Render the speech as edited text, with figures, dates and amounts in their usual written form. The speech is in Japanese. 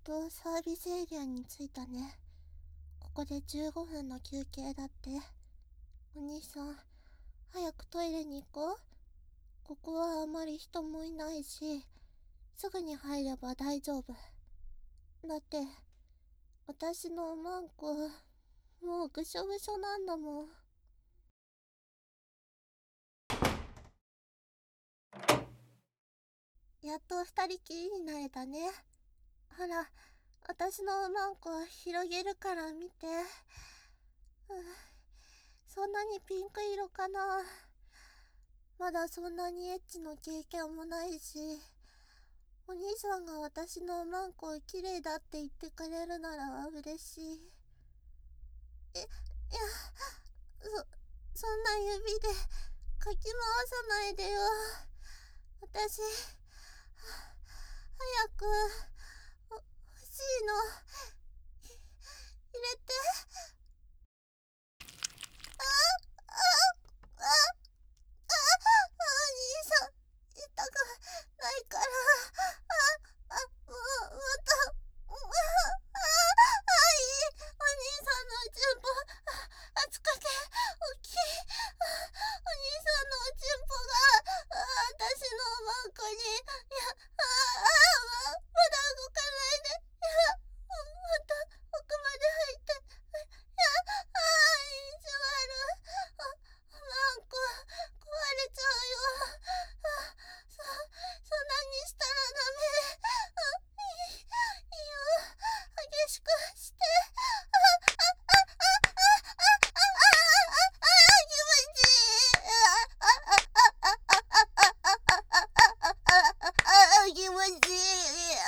サービスエリアに着いたね。ここで15分の休憩だって。お兄さん、早くトイレに行こう。ここはあまり人もいないし、すぐに入れば大丈夫。だって、私のマンコ、もうぐしょぐしょなんだもん。やっと二人きりになれたね。ほら、私のマンコ広げるから見て。そんなにピンク色かな。まだそんなにエッチの経験もないし、お兄さんが私のマンコを綺麗だって言ってくれるなら嬉しい。いや、そんな指でかき回さないでよ。私、早く、欲しいの。入れて。お兄さん、痛くないから。また、いい。お兄さんのおちんぽ、熱くて、大きい。お兄さんのおちんぽが、私のマンコに、まだ動かないで。また、奥まで入って。意地悪。マンコ、壊れちゃうよ。そんなにしたらダメ。いいよ。激しくして。気持ちいい。気持ちいい。